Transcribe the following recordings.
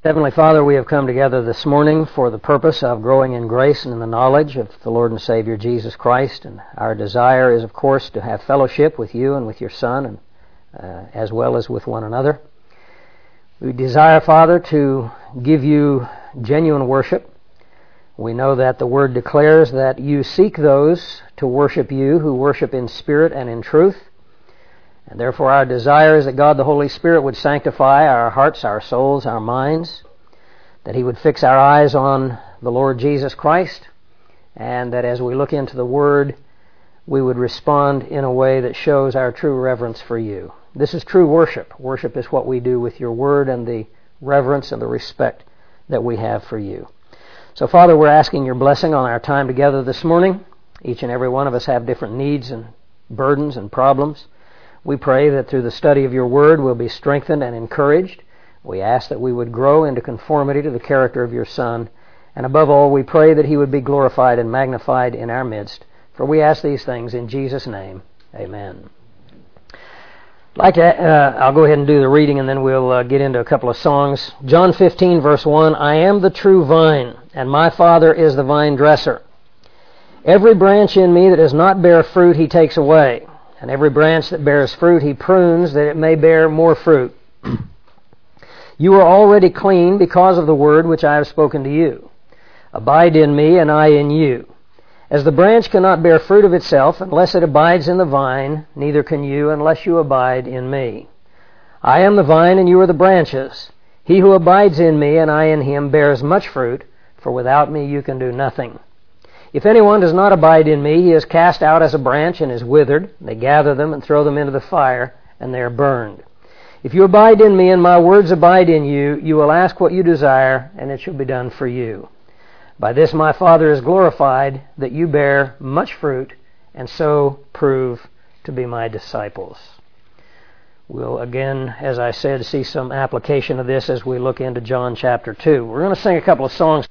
Heavenly Father, we have come together this morning for the purpose of growing in grace and in the knowledge of the Lord and Savior Jesus Christ. And our desire is, of course, to have fellowship with you and with your Son, and as well as with one another. We desire, Father, to give you genuine worship. We know that the Word declares that you seek those to worship you who worship in spirit and in truth. And therefore our desire is that God the Holy Spirit would sanctify our hearts, our souls, our minds, that He would fix our eyes on the Lord Jesus Christ, and that as we look into the Word, we would respond in a way that shows our true reverence for you. This is true worship. Worship is what we do with your Word and the reverence and the respect that we have for you. So, Father, we're asking your blessing on our time together this morning. Each and every one of us have different needs and burdens and problems. We pray that through the study of your Word we'll be strengthened and encouraged. We ask that we would grow into conformity to the character of your Son. And above all, we pray that He would be glorified and magnified in our midst. For we ask these things in Jesus' name. Amen. I'll go ahead and do the reading, and then we'll get into a couple of songs. John 15, verse 1, I am the true vine, and my Father is the vine dresser. Every branch in me that does not bear fruit He takes away. And every branch that bears fruit He prunes, that it may bear more fruit. You are already clean because of the word which I have spoken to you. Abide in me, and I in you. As the branch cannot bear fruit of itself unless it abides in the vine, neither can you unless you abide in me. I am the vine, and you are the branches. He who abides in me, and I in him, bears much fruit, for without me you can do nothing. If anyone does not abide in me, he is cast out as a branch and is withered. They gather them and throw them into the fire, and they are burned. If you abide in me and my words abide in you, you will ask what you desire, and it shall be done for you. By this my Father is glorified, that you bear much fruit, and so prove to be my disciples. We'll again, as I said, see some application of this as we look into John chapter 2. We're going to sing a couple of songs.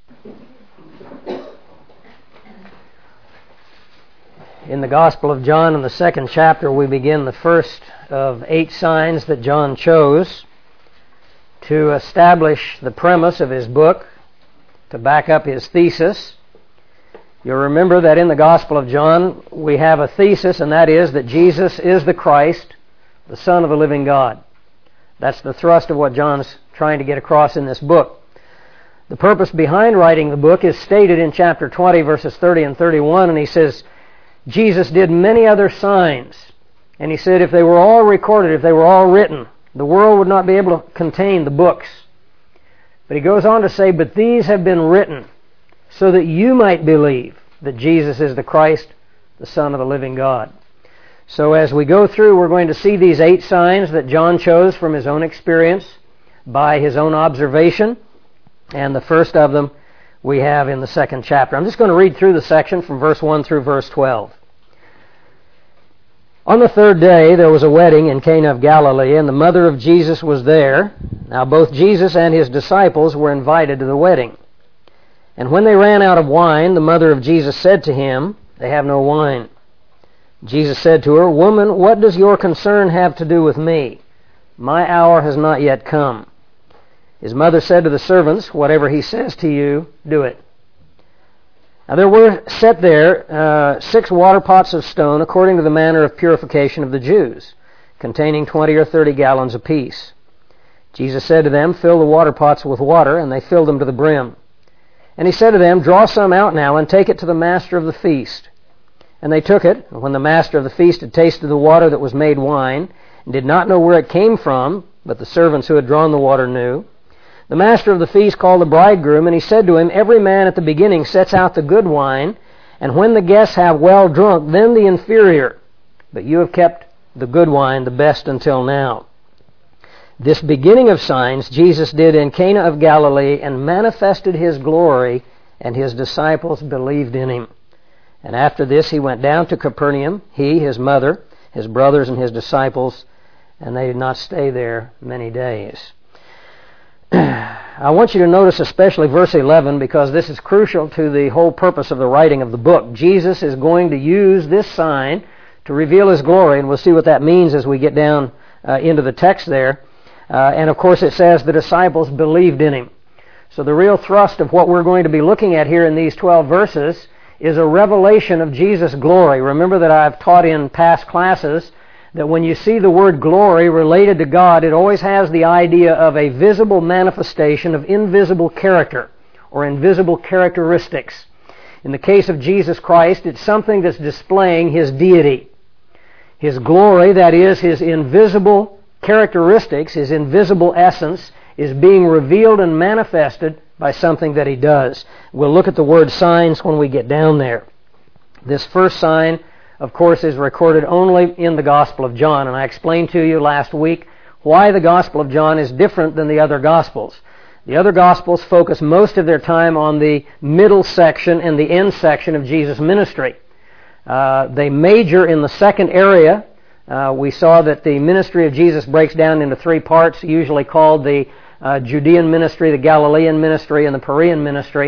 In the Gospel of John, in the second chapter, we begin the first of 8 signs that John chose to establish the premise of his book, to back up his thesis. You'll remember that in the Gospel of John, we have a thesis, and that is that Jesus is the Christ, the Son of the living God. That's the thrust of what John's trying to get across in this book. The purpose behind writing the book is stated in chapter 20, verses 30 and 31, and he says, Jesus did many other signs, and he said if they were all recorded, if they were all written, the world would not be able to contain the books. But he goes on to say, but these have been written so that you might believe that Jesus is the Christ, the Son of the living God. So as we go through, we're going to see these 8 signs that John chose from his own experience, by his own observation, and the first of them we have in the second chapter. I'm just going to read through the section from verse 1 through verse 12. On the 3rd day there was a wedding in Cana of Galilee, and the mother of Jesus was there. Now both Jesus and his disciples were invited to the wedding. And when they ran out of wine, the mother of Jesus said to him, they have no wine. Jesus said to her, Woman, what does your concern have to do with me? My hour has not yet come. His mother said to the servants, Whatever he says to you, do it. Now there were set there 6 water pots of stone, according to the manner of purification of the Jews, containing 20 or 30 gallons apiece. Jesus said to them, Fill the water pots with water, and they filled them to the brim. And he said to them, Draw some out now, and take it to the master of the feast. And they took it, and when the master of the feast had tasted the water that was made wine, and did not know where it came from, but the servants who had drawn the water knew, the master of the feast called the bridegroom, and he said to him, Every man at the beginning sets out the good wine, and when the guests have well drunk, then the inferior. But you have kept the good wine, the best until now. This beginning of signs Jesus did in Cana of Galilee, and manifested his glory, and his disciples believed in him. And after this he went down to Capernaum, he, his mother, his brothers, and his disciples, and they did not stay there many days. I want you to notice especially verse 11, because this is crucial to the whole purpose of the writing of the book. Jesus is going to use this sign to reveal his glory, and we'll see what that means as we get down into the text there. And of course it says the disciples believed in him. So the real thrust of what we're going to be looking at here in these 12 verses is a revelation of Jesus' glory. Remember that I've taught in past classes that when you see the word glory related to God, it always has the idea of a visible manifestation of invisible character or invisible characteristics. In the case of Jesus Christ, it's something that's displaying His deity. His glory, that is, His invisible characteristics, His invisible essence, is being revealed and manifested by something that He does. We'll look at the word signs when we get down there. This first sign, of course, is recorded only in the Gospel of John, and I explained to you last week why the Gospel of John is different than the other Gospels. The other Gospels focus most of their time on the middle section and the end section of Jesus' ministry. They major in the second area. We saw that the ministry of Jesus breaks down into three parts, usually called the Judean ministry, the Galilean ministry, and the Perean ministry.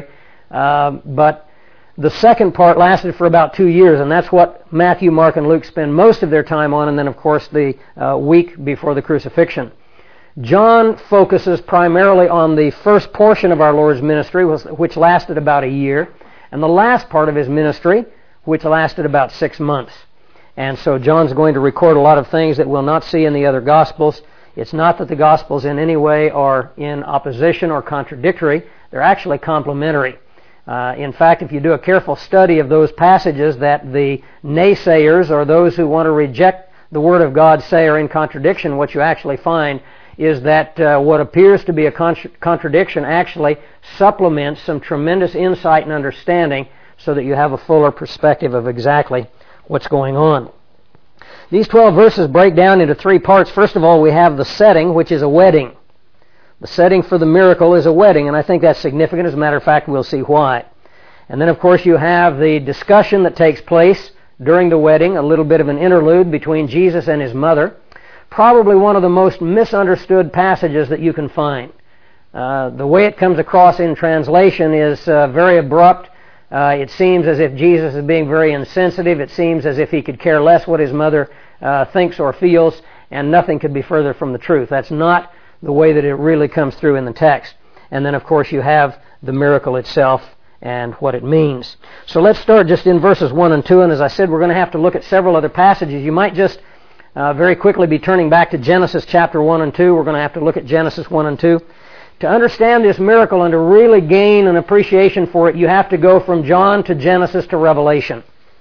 But the second part lasted for about 2 years, and that's what Matthew, Mark, and Luke spend most of their time on, and then, of course, the week before the crucifixion. John focuses primarily on the first portion of our Lord's ministry, which lasted about a year, and the last part of His ministry, which lasted about 6 months. And so John's going to record a lot of things that we'll not see in the other Gospels. It's not that the Gospels in any way are in opposition or contradictory. They're actually complementary. In fact, if you do a careful study of those passages that the naysayers or those who want to reject the Word of God say are in contradiction, what you actually find is that what appears to be a contradiction actually supplements some tremendous insight and understanding so that you have a fuller perspective of exactly what's going on. These 12 verses break down into three parts. First of all, we have the setting, which is a wedding. The setting for the miracle is a wedding, and I think that's significant. As a matter of fact, we'll see why. And then, of course, you have the discussion that takes place during the wedding, a little bit of an interlude between Jesus and His mother. Probably one of the most misunderstood passages that you can find. The way it comes across in translation is very abrupt. It seems as if Jesus is being very insensitive. It seems as if He could care less what His mother thinks or feels, and nothing could be further from the truth. That's not the way that it really comes through in the text. And then, of course, you have the miracle itself and what it means. So let's start just in verses 1 and 2, and as I said, we're going to have to look at several other passages. You might just very quickly be turning back to Genesis chapter 1 and 2. We're going to have to look at Genesis 1 and 2. To understand this miracle and to really gain an appreciation for it, you have to go from John to Genesis to Revelation.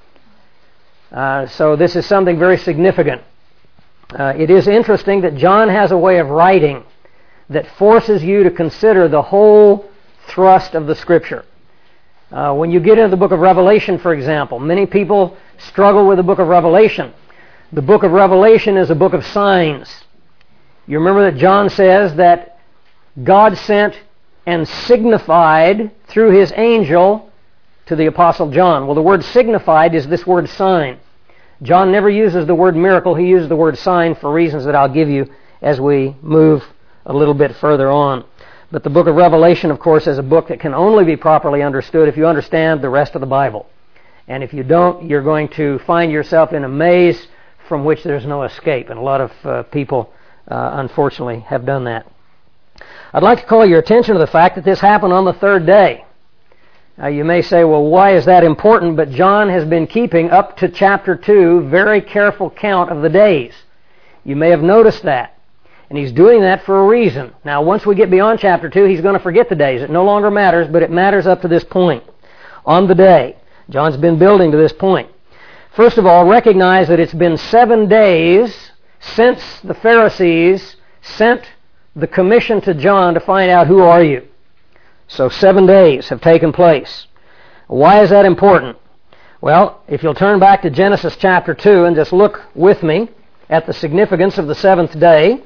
So this is something very significant. It is interesting that John has a way of writing that forces you to consider the whole thrust of the Scripture. When you get into the book of Revelation, for example, many people struggle with the book of Revelation. The book of Revelation is a book of signs. You remember that John says that God sent and signified through His angel to the Apostle John. Well, the word signified is this word sign. John never uses the word miracle. He uses the word sign for reasons that I'll give you as we move a little bit further on. But the book of Revelation, of course, is a book that can only be properly understood if you understand the rest of the Bible. And if you don't, you're going to find yourself in a maze from which there's no escape. And a lot of people, unfortunately, have done that. I'd like to call your attention to the fact that this happened on the third day. Now you may say, well, why is that important? But John has been keeping up to chapter 2 very careful count of the days. You may have noticed that. And he's doing that for a reason. Now once we get beyond chapter 2, he's going to forget the days. It no longer matters, but it matters up to this point. On the day. John's been building to this point. First of all, recognize that it's been 7 days since the Pharisees sent the commission to John to find out who are you. So 7 days have taken place. Why is that important? Well, if you'll turn back to Genesis chapter 2 and just look with me at the significance of the seventh day.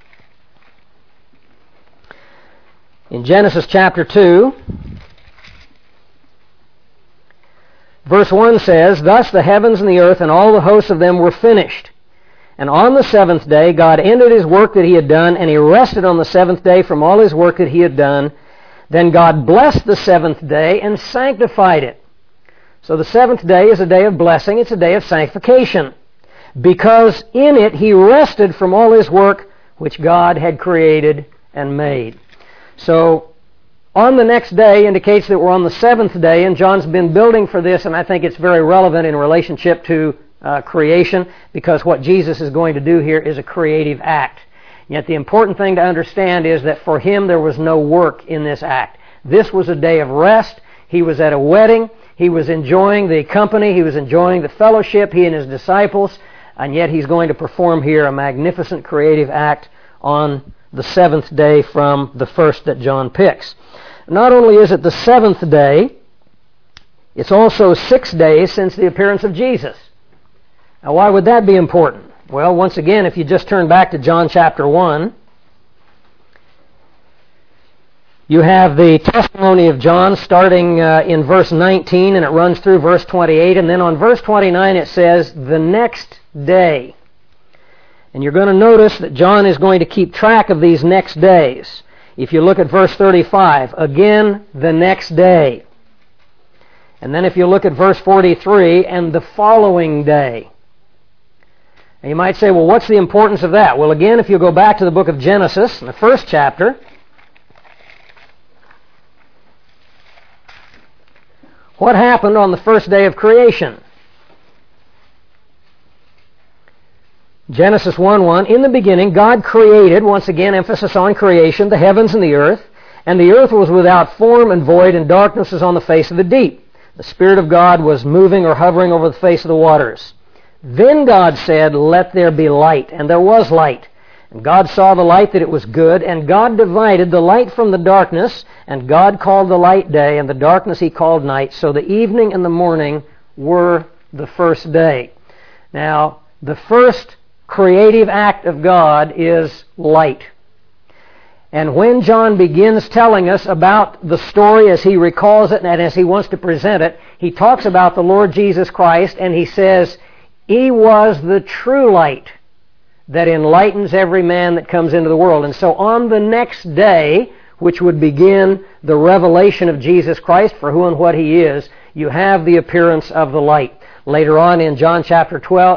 In Genesis chapter 2, verse 1 says, "Thus the heavens and the earth and all the hosts of them were finished. And on the seventh day God ended His work that He had done, and He rested on the seventh day from all His work that He had done. Then God blessed the seventh day and sanctified it." So the seventh day is a day of blessing. It's a day of sanctification. Because in it He rested from all His work which God had created and made. So, on the next day indicates that we're on the seventh day, and John's been building for this, and I think it's very relevant in relationship to creation, because what Jesus is going to do here is a creative act. Yet the important thing to understand is that for him there was no work in this act. This was a day of rest. He was at a wedding. He was enjoying the company. He was enjoying the fellowship, he and his disciples, and yet he's going to perform here a magnificent creative act on the seventh day from the first that John picks. Not only is it the seventh day, it's also 6 days since the appearance of Jesus. Now, why would that be important? Well, once again, if you just turn back to John chapter 1, you have the testimony of John starting in verse 19, and it runs through verse 28, and then on verse 29 it says, the next day. And you're going to notice that John is going to keep track of these next days. If you look at verse 35, again, the next day. And then if you look at verse 43, and the following day. And you might say, well, what's the importance of that? Well, again, if you go back to the book of Genesis, in the first chapter, what happened on the first day of creation? Genesis 1:1, in the beginning God created, once again emphasis on creation, the heavens and the earth was without form and void, and darkness was on the face of the deep. The Spirit of God was moving or hovering over the face of the waters. Then God said, let there be light, and there was light. And God saw the light that it was good, and God divided the light from the darkness, and God called the light day, and the darkness he called night. So the evening and the morning were the first day. Now, the first creative act of God is light. And when John begins telling us about the story as he recalls it and as he wants to present it, he talks about the Lord Jesus Christ, and he says, he was the true light that enlightens every man that comes into the world. And so on the next day, which would begin the revelation of Jesus Christ for who and what he is, you have the appearance of the light. Later on in John chapter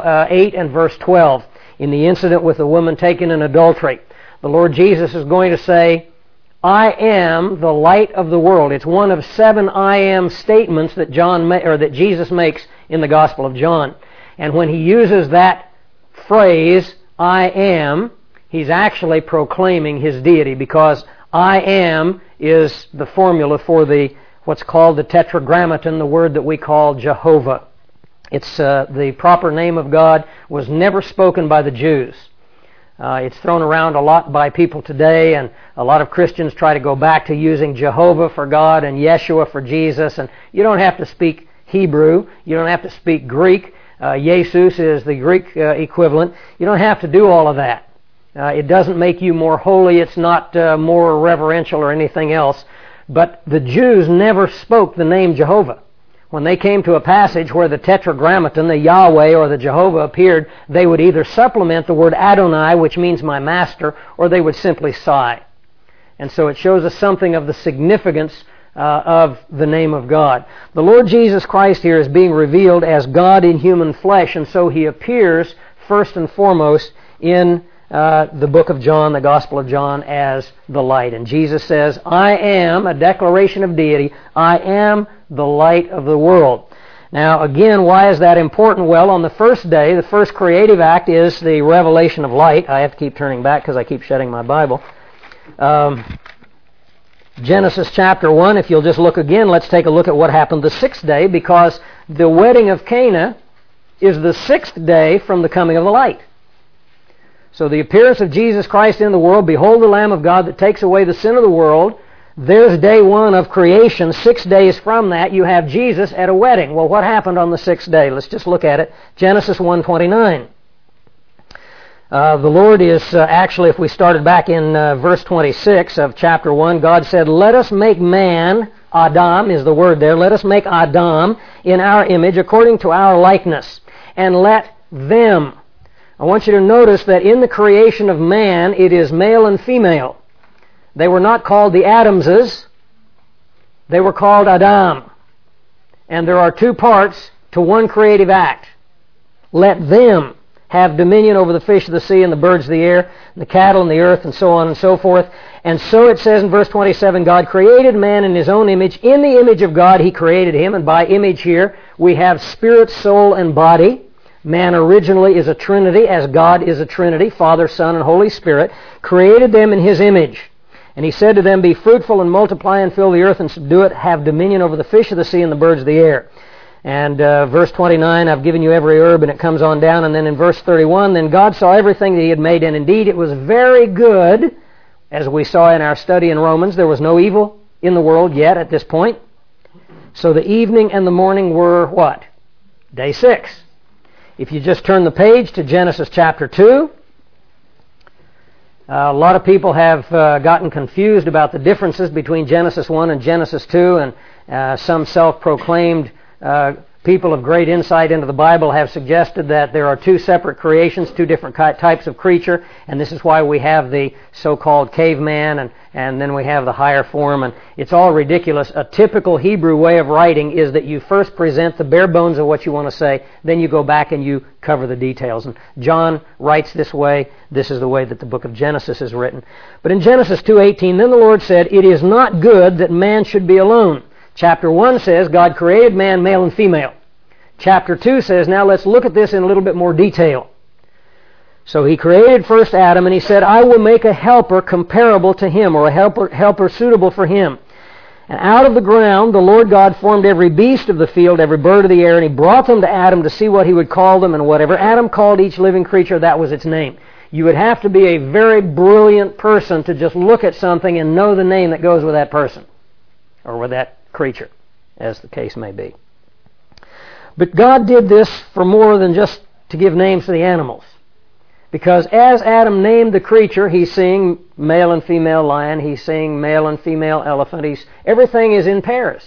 8 and verse 12, in the incident with the woman taken in adultery, the Lord Jesus is going to say, I am the light of the world. It's one of 7 I am statements that that Jesus makes in the Gospel of John. And when he uses that phrase, I am, he's actually proclaiming his deity, because I am is the formula for what's called the Tetragrammaton, the word that we call Jehovah. It's the proper name of God, was never spoken by the Jews. It's thrown around a lot by people today, and a lot of Christians try to go back to using Jehovah for God and Yeshua for Jesus. And you don't have to speak Hebrew. You don't have to speak Greek. Jesus is the Greek equivalent. You don't have to do all of that. It doesn't make you more holy. It's not more reverential or anything else. But the Jews never spoke the name Jehovah. When they came to a passage where the Tetragrammaton, the Yahweh or the Jehovah appeared, they would either supplement the word Adonai, which means my master, or they would simply sigh. And so it shows us something of the significance of the name of God. The Lord Jesus Christ here is being revealed as God in human flesh, and so he appears first and foremost in the book of John, the Gospel of John, as the light. And Jesus says, I am, a declaration of deity, I am the light of the world. Now, again, why is that important? Well, on the first day, the first creative act is the revelation of light. I have to keep turning back because I keep shutting my Bible. Genesis chapter 1, if you'll just look again, let's take a look at what happened the sixth day, because the wedding of Cana is the sixth day from the coming of the light. So the appearance of Jesus Christ in the world, behold the Lamb of God that takes away the sin of the world. There's day 1 of creation. 6 days from that, you have Jesus at a wedding. Well, what happened on the 6th day? Let's just look at it. Genesis 1:29. The Lord is actually, if we started back in verse 26 of chapter 1, God said, let us make man, Adam is the word there, let us make Adam in our image according to our likeness, and let them. I want you to notice that in the creation of man, it is male and female. They were not called the Adamses. They were called Adam. And there are 2 parts to one creative act. Let them have dominion over the fish of the sea and the birds of the air, and the cattle and the earth, and so on and so forth. And so it says in verse 27, God created man in His own image. In the image of God He created him. And by image here, we have spirit, soul, and body. Man originally is a trinity, as God is a trinity, Father, Son, and Holy Spirit. Created them in His image. And He said to them, be fruitful and multiply and fill the earth and subdue it. Have dominion over the fish of the sea and the birds of the air. And verse 29, I've given you every herb, and it comes on down. And then in verse 31, then God saw everything that He had made, and indeed it was very good. As we saw in our study in Romans, there was no evil in the world yet at this point. So the evening and the morning were what? Day 6. If you just turn the page to Genesis chapter 2, a lot of people have gotten confused about the differences between Genesis 1 and Genesis 2, and some self-proclaimed people of great insight into the Bible have suggested that there are two separate creations, two different types of creature, and this is why we have the so-called caveman, and then we have the higher form, and it's all ridiculous. A typical Hebrew way of writing is that you first present the bare bones of what you want to say, then you go back and you cover the details. And John writes this way. This is the way that the book of Genesis is written. But in Genesis 2:18, then the Lord said, it is not good that man should be alone. Chapter 1 says God created man, male and female. Chapter 2 says, now let's look at this in a little bit more detail. So He created first Adam, and He said, I will make a helper comparable to him, or a helper suitable for him. And out of the ground the Lord God formed every beast of the field, every bird of the air, and He brought them to Adam to see what he would call them, and whatever Adam called each living creature, that was its name. You would have to be a very brilliant person to just look at something and know the name that goes with that person, or with that creature, as the case may be. But God did this for more than just to give names to the animals. Because as Adam named the creature, He's seeing male and female lion, He's seeing male and female elephant, everything is in pairs.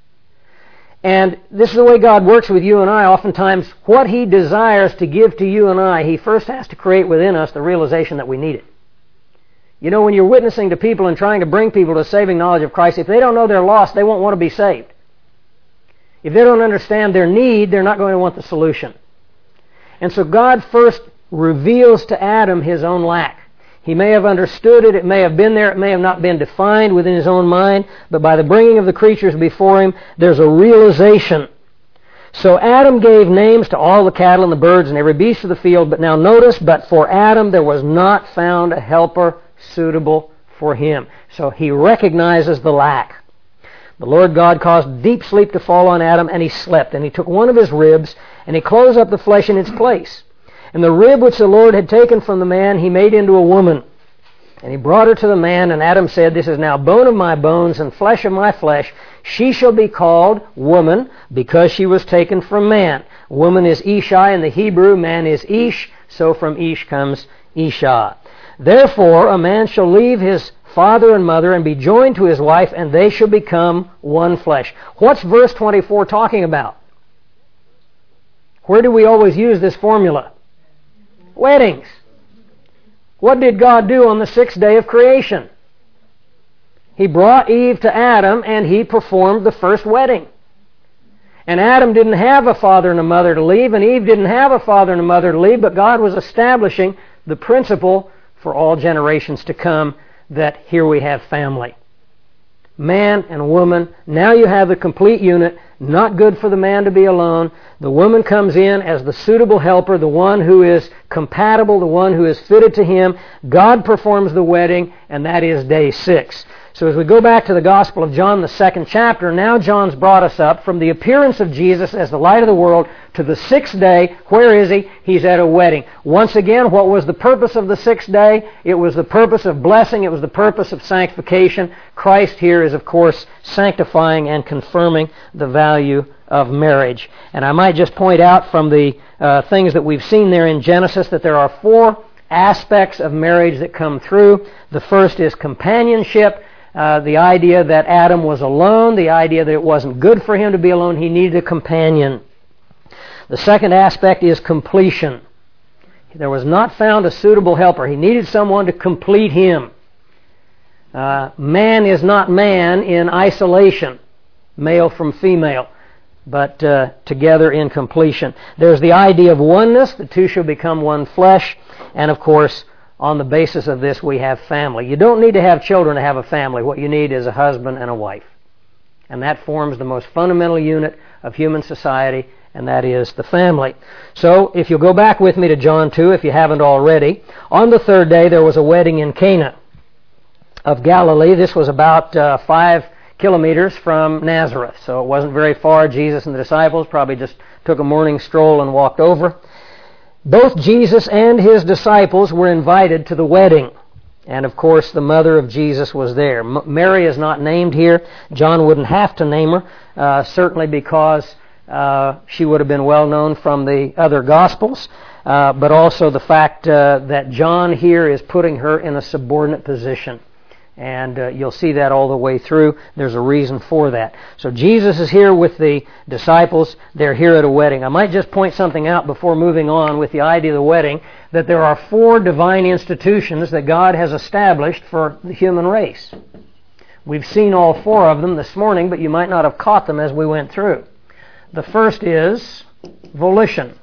And this is the way God works with you and I. Oftentimes, what He desires to give to you and I, He first has to create within us the realization that we need it. You know, when you're witnessing to people and trying to bring people to saving knowledge of Christ, if they don't know they're lost, they won't want to be saved. If they don't understand their need, they're not going to want the solution. And so God first reveals to Adam his own lack. He may have understood it, it may have been there, it may have not been defined within his own mind, but by the bringing of the creatures before him, there's a realization. So Adam gave names to all the cattle and the birds and every beast of the field, but now notice, but for Adam there was not found a helper suitable for him. So he recognizes the lack. The Lord God caused deep sleep to fall on Adam, and he slept. And He took one of his ribs, and He closed up the flesh in its place. And the rib which the Lord had taken from the man, He made into a woman. And He brought her to the man, and Adam said, this is now bone of my bones and flesh of my flesh. She shall be called woman, because she was taken from man. Woman is Ishai in the Hebrew, man is Ish, so from Ish comes Isha. Therefore a man shall leave his father and mother and be joined to his wife, and they shall become one flesh. What's verse 24 talking about? Where do we always use this formula? Weddings. What did God do on the 6th day of creation? He brought Eve to Adam, and He performed the first wedding. And Adam didn't have a father and a mother to leave, and Eve didn't have a father and a mother to leave, but God was establishing the principle for all generations to come, that here we have family. Man and woman, now you have the complete unit. Not good for the man to be alone. The woman comes in as the suitable helper, the one who is compatible, the one who is fitted to him. God performs the wedding, and that is day 6. So as we go back to the Gospel of John, the 2nd chapter, now John's brought us up from the appearance of Jesus as the light of the world to the 6th day. Where is He? He's at a wedding. Once again, what was the purpose of the 6th day? It was the purpose of blessing. It was the purpose of sanctification. Christ here is, of course, sanctifying and confirming the value of marriage. And I might just point out from the things that we've seen there in Genesis that there are 4 aspects of marriage that come through. The first is companionship. The idea that Adam was alone, the idea that it wasn't good for him to be alone, he needed a companion. The second aspect is completion. There was not found a suitable helper. He needed someone to complete him. Man is not man in isolation, male from female. but together in completion. There's the idea of oneness. The two shall become one flesh. And of course, on the basis of this, we have family. You don't need to have children to have a family. What you need is a husband and a wife. And that forms the most fundamental unit of human society, and that is the family. So, if you'll go back with me to John 2, if you haven't already, on the third day there was a wedding in Cana of Galilee. This was about 5 kilometers from Nazareth, so it wasn't very far. Jesus and the disciples probably just took a morning stroll and walked over. Both Jesus and his disciples were invited to the wedding. And of course, the mother of Jesus was there. Mary is not named here. John wouldn't have to name her, certainly because she would have been well known from the other Gospels, but also the fact that John here is putting her in a subordinate position. And you'll see that all the way through. There's a reason for that. So Jesus is here with the disciples. They're here at a wedding. I might just point something out before moving on with the idea of the wedding, that there are 4 divine institutions that God has established for the human race. We've seen all 4 of them this morning, but you might not have caught them as we went through. The first is volition.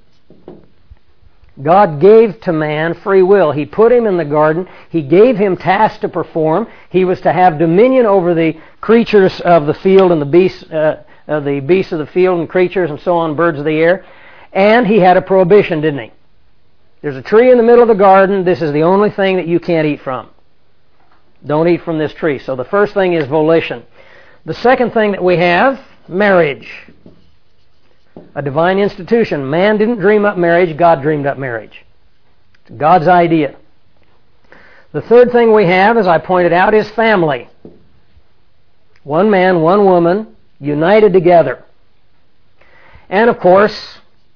God gave to man free will. He put him in the garden. He gave him tasks to perform. He was to have dominion over the creatures of the field and the beasts of the field and creatures and so on, birds of the air. And he had a prohibition, didn't he? There's a tree in the middle of the garden. This is the only thing that you can't eat from. Don't eat from this tree. So the first thing is volition. The second thing that we have, marriage. A divine institution. Man didn't dream up marriage. God dreamed up marriage. It's God's idea. The third thing we have, as I pointed out, is family. One man, one woman, united together. And of course,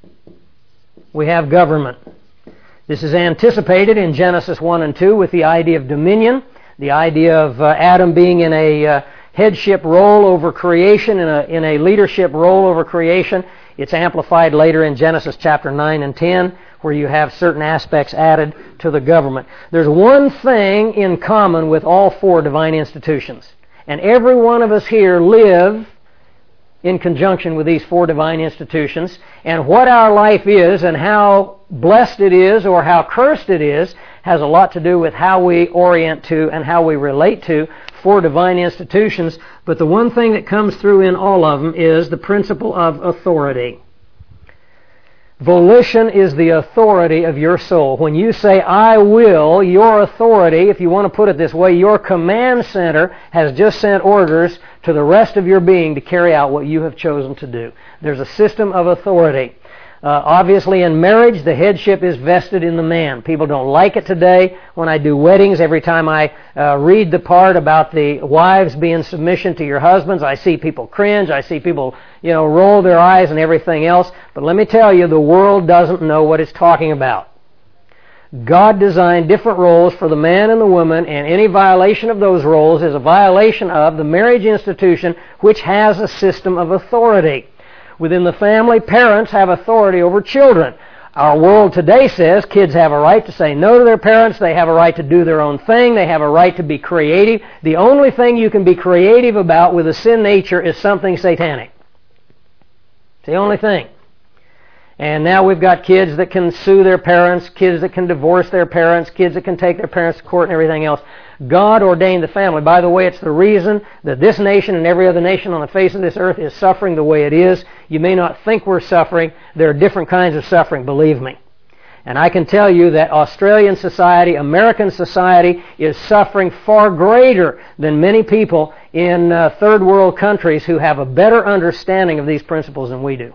we have government. This is anticipated in Genesis 1 and 2 with the idea of dominion, the idea of Adam being in a headship role over creation, in a leadership role over creation. It's amplified later in Genesis chapter 9 and 10, where you have certain aspects added to the government. There's one thing in common with all 4 divine institutions. And every one of us here live in conjunction with these 4 divine institutions. And what our life is and how blessed it is or how cursed it is has a lot to do with how we orient to and how we relate to 4 divine institutions. But the one thing that comes through in all of them is the principle of authority. Volition is the authority of your soul. When you say, I will, your authority, if you want to put it this way, your command center has just sent orders to the rest of your being to carry out what you have chosen to do. There's a system of authority. Obviously, in marriage, the headship is vested in the man. People don't like it today. When I do weddings, every time I read the part about the wives being submission to your husbands, I see people cringe. I see people, roll their eyes and everything else. But let me tell you, the world doesn't know what it's talking about. God designed different roles for the man and the woman, and any violation of those roles is a violation of the marriage institution, which has a system of authority. Within the family, parents have authority over children. Our world today says kids have a right to say no to their parents. They have a right to do their own thing. They have a right to be creative. The only thing you can be creative about with a sin nature is something satanic. It's the only thing. And now we've got kids that can sue their parents, kids that can divorce their parents, kids that can take their parents to court and everything else. God ordained the family. By the way, it's the reason that this nation and every other nation on the face of this earth is suffering the way it is. You may not think we're suffering. There are different kinds of suffering, believe me. And I can tell you that Australian society, American society, is suffering far greater than many people in third world countries who have a better understanding of these principles than we do.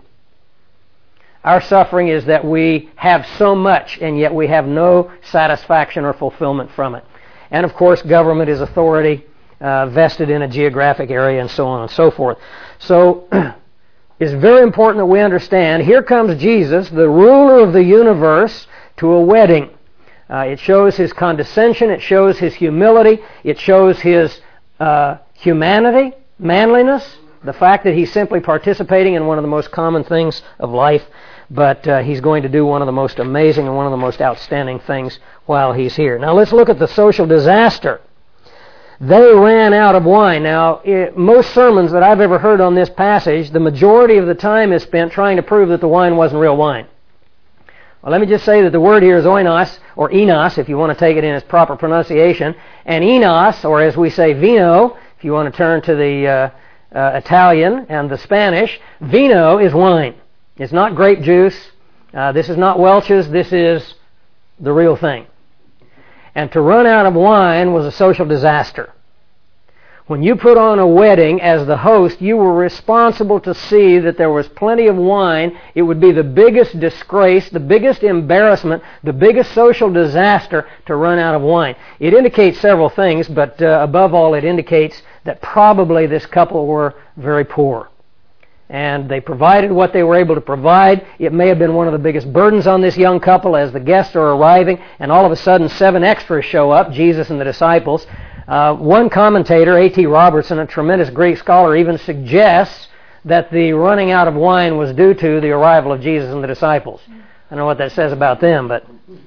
Our suffering is that we have so much and yet we have no satisfaction or fulfillment from it. And of course, government is authority vested in a geographic area and so on and so forth. So it's very important that we understand, here comes Jesus, the ruler of the universe, to a wedding. It shows his condescension, it shows his humility, it shows his humanity, manliness, the fact that he's simply participating in one of the most common things of life, but he's going to do one of the most amazing and one of the most outstanding things while he's here. Now let's look at the social disaster They ran out of wine. Now, most sermons that I've ever heard on this passage, the majority of the time is spent trying to prove that the wine wasn't real wine. Well, let me just say that the word here is oinos, or enos, if you want to take it in its proper pronunciation. And enos, or as we say vino, if you want to turn to the Italian and the Spanish, vino is wine. It's not grape juice. This is not Welch's. This is the real thing. And to run out of wine was a social disaster. When you put on a wedding as the host, you were responsible to see that there was plenty of wine. It would be the biggest disgrace, the biggest embarrassment, the biggest social disaster to run out of wine. It indicates several things, but above all, it indicates that probably this couple were very poor. And they provided what they were able to provide. It may have been one of the biggest burdens on this young couple as the guests are arriving, and all of a sudden 7 extras show up, Jesus and the disciples. One commentator, A.T. Robertson, a tremendous Greek scholar, even suggests that the running out of wine was due to the arrival of Jesus and the disciples. I don't know what that says about them, but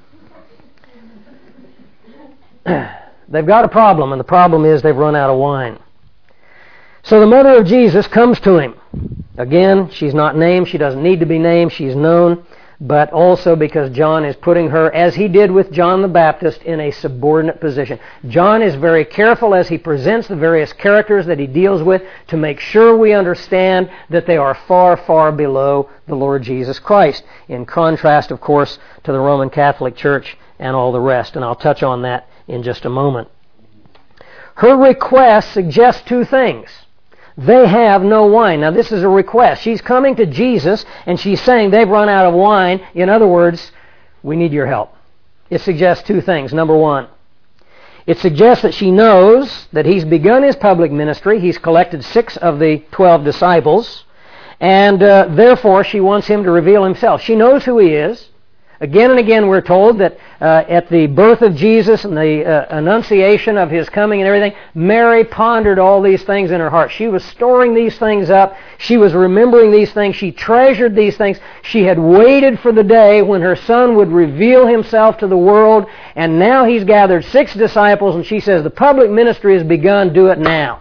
they've got a problem, and the problem is they've run out of wine. So the mother of Jesus comes to him. Again, she's not named. She doesn't need to be named. She's known. But also because John is putting her, as he did with John the Baptist, in a subordinate position. John is very careful as he presents the various characters that he deals with to make sure we understand that they are far, far below the Lord Jesus Christ. In contrast, of course, to the Roman Catholic Church and all the rest. And I'll touch on that in just a moment. Her request suggests 2 things. They have no wine. Now, this is a request. She's coming to Jesus, and she's saying they've run out of wine. In other words, we need your help. It suggests 2 things. Number 1, it suggests that she knows that he's begun his public ministry. He's collected 6 of the 12 disciples, and therefore she wants him to reveal himself. She knows who he is. Again and again we're told that at the birth of Jesus and the annunciation of his coming and everything, Mary pondered all these things in her heart. She was storing these things up. She was remembering these things. She treasured these things. She had waited for the day when her son would reveal himself to the world, and now he's gathered 6 disciples, and she says, the public ministry has begun, do it now.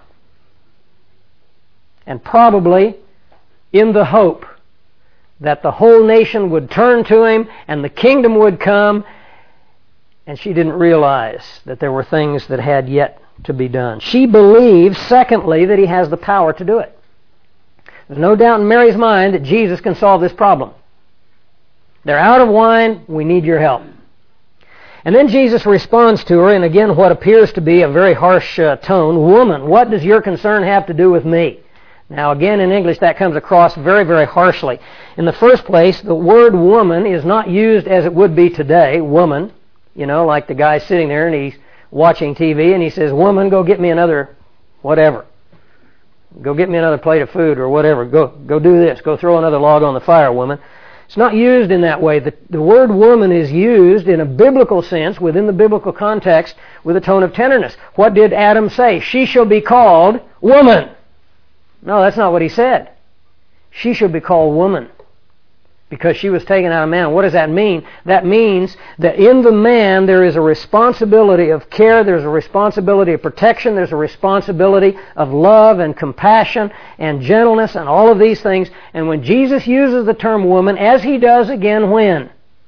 And probably in the hope that the whole nation would turn to him and the kingdom would come, and she didn't realize that there were things that had yet to be done. She believes, secondly, that he has the power to do it. There's no doubt in Mary's mind that Jesus can solve this problem. They're out of wine, we need your help. And then Jesus responds to her in, again, what appears to be a very harsh tone. Woman, what does your concern have to do with me? Now, again, in English, that comes across very, very harshly. In the first place, the word woman is not used as it would be today, woman. You know, like the guy sitting there and he's watching TV and he says, woman, go get me another whatever. Go get me another plate of food or whatever. Go do this. Go throw another log on the fire, woman. It's not used in that way. The word woman is used in a biblical sense, within the biblical context, with a tone of tenderness. What did Adam say? She shall be called woman. No, that's not what he said. She should be called woman because she was taken out of man. What does that mean? That means that in the man there is a responsibility of care, there's a responsibility of protection, there's a responsibility of love and compassion and gentleness and all of these things. And when Jesus uses the term woman, as he does again when?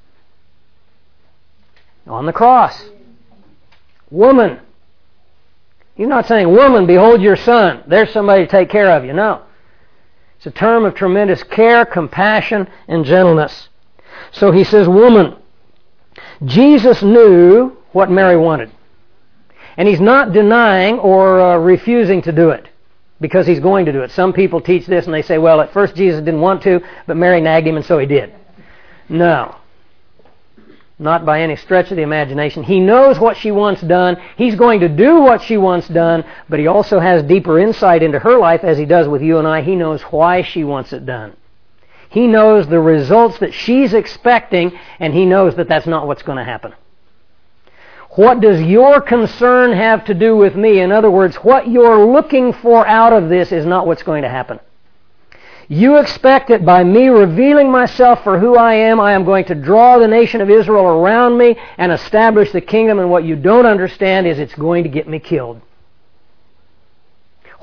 On the cross. Woman. He's not saying, woman, behold your son. There's somebody to take care of you. No. It's a term of tremendous care, compassion, and gentleness. So he says, woman. Jesus knew what Mary wanted. And he's not denying or refusing to do it because he's going to do it. Some people teach this and they say, well, at first Jesus didn't want to, but Mary nagged him and so he did. No. Not by any stretch of the imagination. He knows what she wants done. He's going to do what she wants done, but he also has deeper insight into her life as he does with you and I. He knows why she wants it done. He knows the results that she's expecting, and he knows that that's not what's going to happen. What does your concern have to do with me? In other words, what you're looking for out of this is not what's going to happen. You expect that by me revealing myself for who I am going to draw the nation of Israel around me and establish the kingdom, and what you don't understand is it's going to get me killed.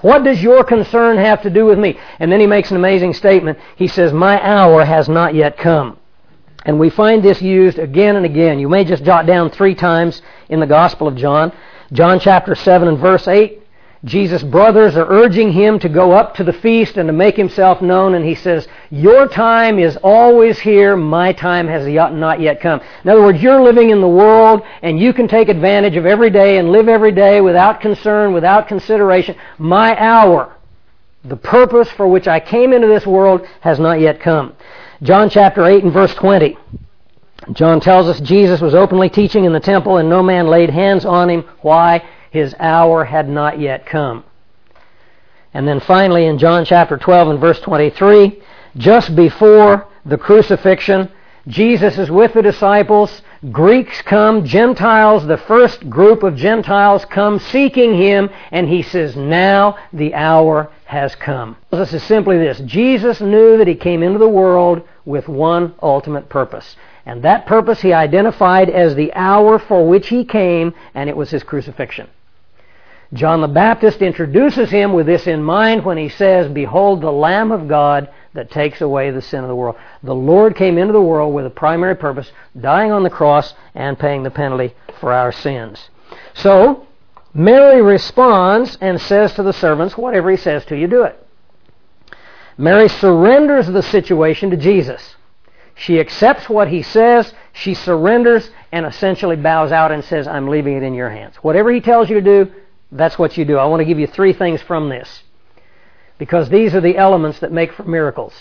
What does your concern have to do with me? And then he makes an amazing statement. He says, my hour has not yet come. And we find this used again and again. You may just jot down 3 times in the Gospel of John. John chapter 7 and verse 8. Jesus' brothers are urging him to go up to the feast and to make himself known, and he says, your time is always here, my time has not yet come. In other words, you're living in the world, and you can take advantage of every day and live every day without concern, without consideration. My hour, the purpose for which I came into this world, has not yet come. John chapter 8 and verse 20. John tells us Jesus was openly teaching in the temple, and no man laid hands on him. Why? His hour had not yet come. And then finally in John chapter 12 and verse 23, just before the crucifixion, Jesus is with the disciples. Greeks come, Gentiles, the first group of Gentiles come seeking him, and he says, now the hour has come. This is simply this. Jesus knew that he came into the world with one ultimate purpose. And that purpose he identified as the hour for which he came, and it was his crucifixion. John the Baptist introduces him with this in mind when he says, behold the Lamb of God that takes away the sin of the world. The Lord came into the world with a primary purpose, dying on the cross and paying the penalty for our sins. So, Mary responds and says to the servants, whatever he says to you, do it. Mary surrenders the situation to Jesus. She accepts what he says, she surrenders, and essentially bows out and says, I'm leaving it in your hands. Whatever he tells you to do, that's what you do. I want to give you 3 things from this, because these are the elements that make for miracles.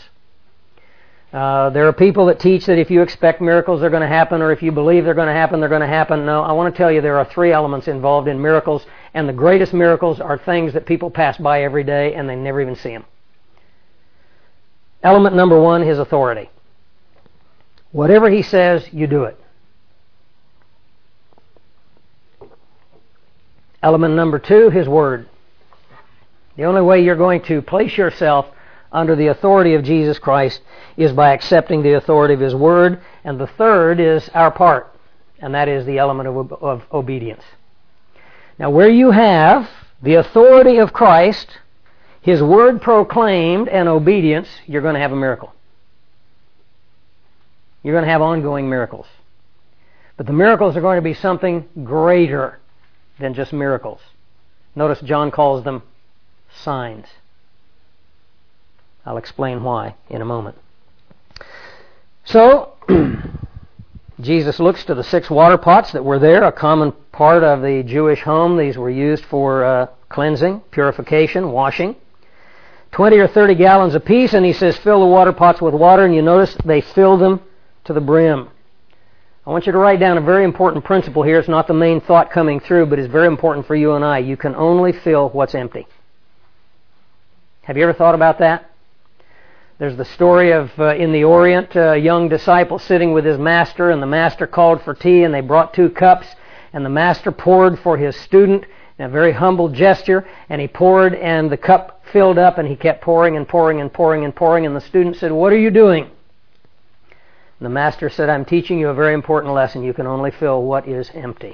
There are people that teach that if you expect miracles, they're going to happen, or if you believe they're going to happen, they're going to happen. No, I want to tell you there are 3 elements involved in miracles, and the greatest miracles are things that people pass by every day and they never even see them. Element number 1, his authority. Whatever he says, you do it. Element number 2, his word. The only way you're going to place yourself under the authority of Jesus Christ is by accepting the authority of his word. And the third is our part, and that is the element of obedience. Now, where you have the authority of Christ, his word proclaimed, and obedience, you're going to have a miracle. You're going to have ongoing miracles. But the miracles are going to be something greater than just miracles. Notice John calls them signs. I'll explain why in a moment. So, Jesus looks to the 6 water pots that were there, a common part of the Jewish home. These were used for cleansing, purification, washing. 20 or 30 gallons apiece, and he says, fill the water pots with water, and you notice they fill them to the brim. I want you to write down a very important principle here. It's not the main thought coming through, but it's very important for you and I. You can only fill what's empty. Have you ever thought about that? There's the story of, in the Orient, a young disciple sitting with his master, and the master called for tea, and they brought 2 cups, and the master poured for his student in a very humble gesture, and he poured, and the cup filled up, and he kept pouring and pouring and pouring and pouring, and the student said, what are you doing? The master said, I'm teaching you a very important lesson. You can only fill what is empty.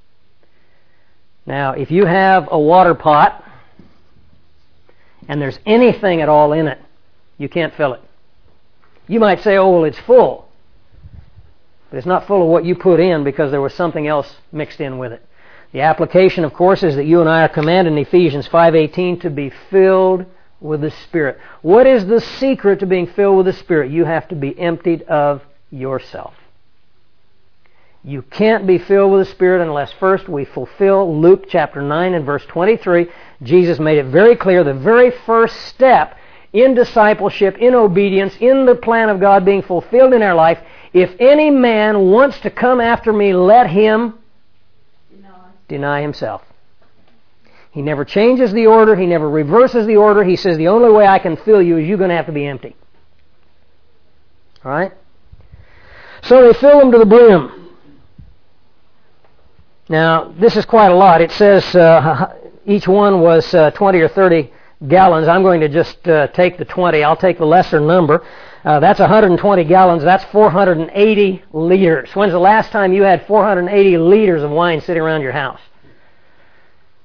Now, if you have a water pot and there's anything at all in it, you can't fill it. You might say, oh, well, it's full. But it's not full of what you put in because there was something else mixed in with it. The application, of course, is that you and I are commanded in Ephesians 5:18 to be filled with the Spirit. What is the secret to being filled with the Spirit? You have to be emptied of yourself. You can't be filled with the Spirit unless first we fulfill Luke chapter 9 and verse 23. Jesus made it very clear, the very first step in discipleship, in obedience, in the plan of God being fulfilled in our life, if any man wants to come after me, let him deny himself. He never changes the order. He never reverses the order. He says, the only way I can fill you is you're going to have to be empty. All right? So they fill them to the brim. Now, this is quite a lot. It says each one was 20 or 30 gallons. I'm going to just take the 20. I'll take the lesser number. That's 120 gallons. That's 480 liters. When's the last time you had 480 liters of wine sitting around your house?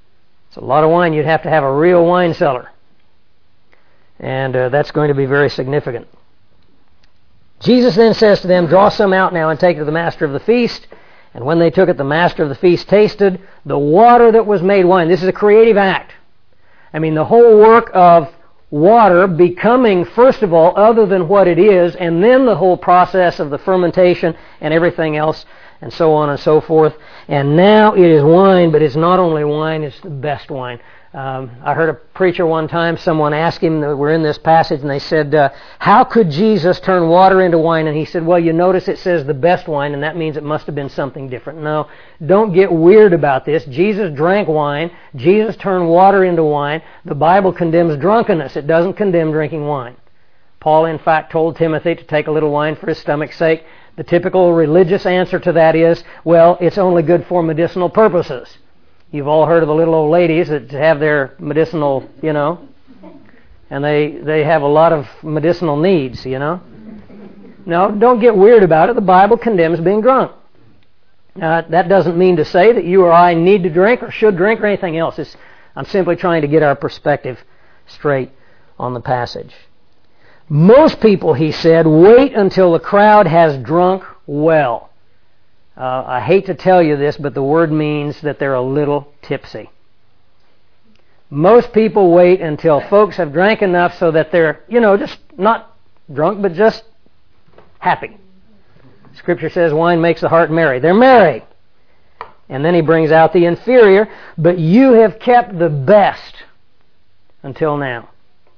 It's a lot of wine. You'd have to have a real wine cellar. And that's going to be very significant. Jesus then says to them, draw some out now and take it to the master of the feast. And when they took it, the master of the feast tasted the water that was made wine. This is a creative act. I mean, the whole work of water becoming, first of all, other than what it is, and then the whole process of the fermentation and everything else, and so on and so forth. And now it is wine, but it's not only wine, it's the best wine. I heard a preacher one time, someone asked him, we're in this passage, and they said, how could Jesus turn water into wine? And he said, well, you notice it says the best wine, and that means it must have been something different. No, don't get weird about this. Jesus drank wine. Jesus turned water into wine. The Bible condemns drunkenness. It doesn't condemn drinking wine. Paul, in fact, told Timothy to take a little wine for his stomach's sake. The typical religious answer to that is, well, it's only good for medicinal purposes. You've all heard of the little old ladies that have their medicinal, and they have a lot of medicinal needs, No, don't get weird about it. The Bible condemns being drunk. That doesn't mean to say that you or I need to drink or should drink or anything else. I'm simply trying to get our perspective straight on the passage. Most people, he said, wait until the crowd has drunk well. I hate to tell you this, but the word means that they're a little tipsy. Most people wait until folks have drank enough so that they're, just not drunk, but just happy. Scripture says wine makes the heart merry. They're merry. And then he brings out the inferior, but you have kept the best until now.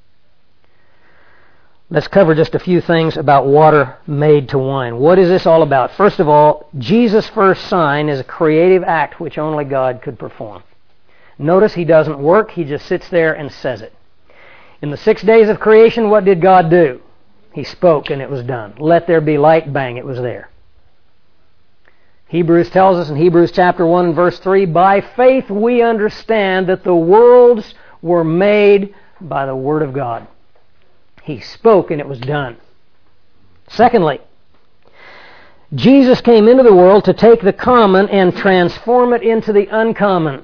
Let's cover just a few things about water made to wine. What is this all about? First of all, Jesus' first sign is a creative act which only God could perform. Notice he doesn't work, he just sits there and says it. In the 6 days of creation, what did God do? He spoke and it was done. Let there be light, bang, it was there. Hebrews tells us in Hebrews chapter 1 and verse 3, by faith we understand that the worlds were made by the Word of God. He spoke and it was done. Secondly, Jesus came into the world to take the common and transform it into the uncommon.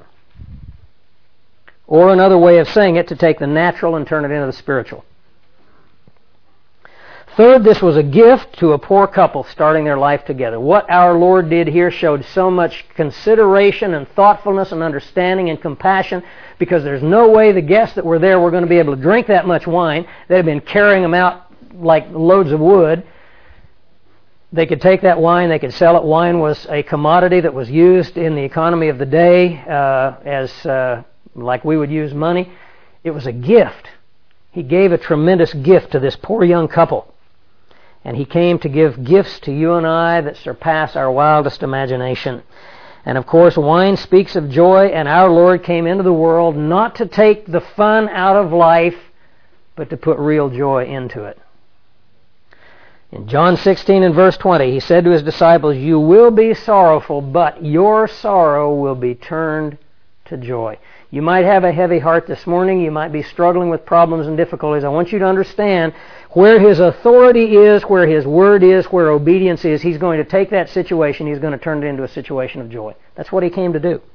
Or another way of saying it, to take the natural and turn it into the spiritual. Third, this was a gift to a poor couple starting their life together. What our Lord did here showed so much consideration and thoughtfulness and understanding and compassion, because there's no way the guests that were there were going to be able to drink that much wine. They'd have been carrying them out like loads of wood. They could take that wine, they could sell it. Wine was a commodity that was used in the economy of the day like we would use money. It was a gift. He gave a tremendous gift to this poor young couple. And he came to give gifts to you and I that surpass our wildest imagination. And of course, wine speaks of joy, and our Lord came into the world not to take the fun out of life, but to put real joy into it. In John 16 and verse 20, he said to his disciples, you will be sorrowful, but your sorrow will be turned to joy. You might have a heavy heart this morning. You might be struggling with problems and difficulties. I want you to understand where His authority is, where His Word is, where obedience is. He's going to take that situation. He's going to turn it into a situation of joy. That's what He came to do.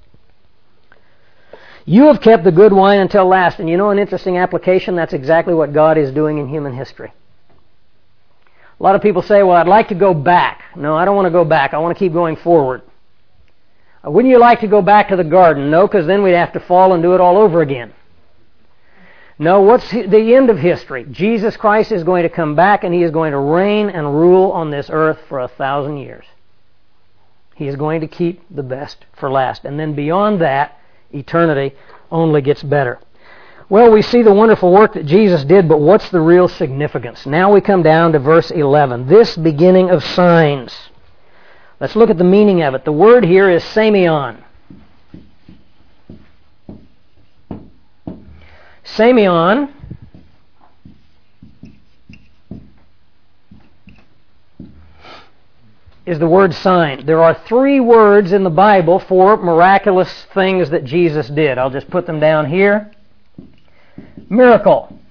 You have kept the good wine until last. And you know an interesting application? That's exactly what God is doing in human history. A lot of people say, well, I'd like to go back. No, I don't want to go back. I want to keep going forward. Wouldn't you like to go back to the garden? No, because then we'd have to fall and do it all over again. No, what's the end of history? Jesus Christ is going to come back and He is going to reign and rule on this earth for 1,000 years. He is going to keep the best for last. And then beyond that, eternity only gets better. Well, we see the wonderful work that Jesus did, but what's the real significance? Now we come down to verse 11. This beginning of signs. Let's look at the meaning of it. The word here is semeion. Semeion is the word sign. There are 3 words in the Bible for miraculous things that Jesus did. I'll just put them down here. Miracle,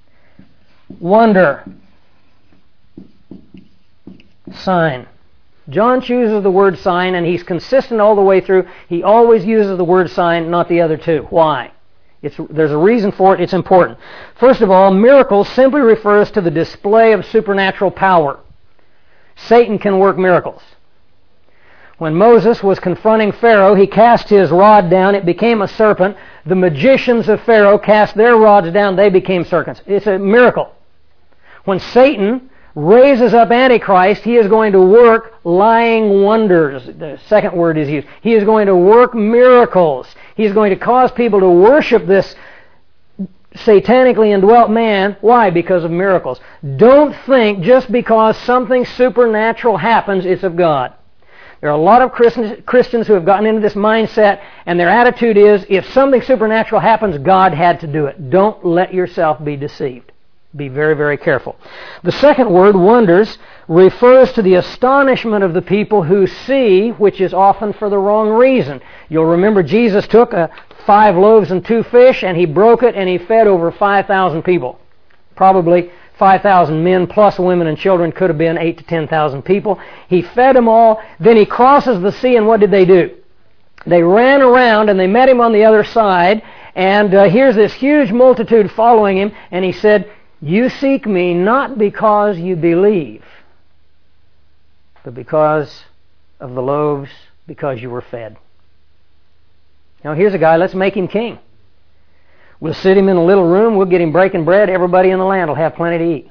wonder, sign. John chooses the word sign, and he's consistent all the way through. He always uses the word sign, not the other two. Why? There's a reason for it. It's important. First of all, miracles simply refers to the display of supernatural power. Satan can work miracles. When Moses was confronting Pharaoh, he cast his rod down. It became a serpent. The magicians of Pharaoh cast their rods down. They became serpents. It's a miracle. When Satan raises up Antichrist, he is going to work lying wonders. The second word is used. He is going to work miracles. He is going to cause people to worship this satanically indwelt man. Why? Because of miracles. Don't think just because something supernatural happens, it's of God. There are a lot of Christians who have gotten into this mindset, and their attitude is, if something supernatural happens, God had to do it. Don't let yourself be deceived. Be very, very careful. The second word, wonders, refers to the astonishment of the people who see, which is often for the wrong reason. You'll remember Jesus took 5 loaves and 2 fish, and he broke it, and he fed over 5,000 people. Probably 5,000 men plus women and children, could have been 8,000 to 10,000 people. He fed them all. Then he crosses the sea, and what did they do? They ran around, and they met him on the other side, and here's this huge multitude following him, and he said, "You seek me not because you believe, but because of the loaves, because you were fed." Now here's a guy, let's make him king. We'll sit him in a little room, we'll get him breaking bread, everybody in the land will have plenty to eat.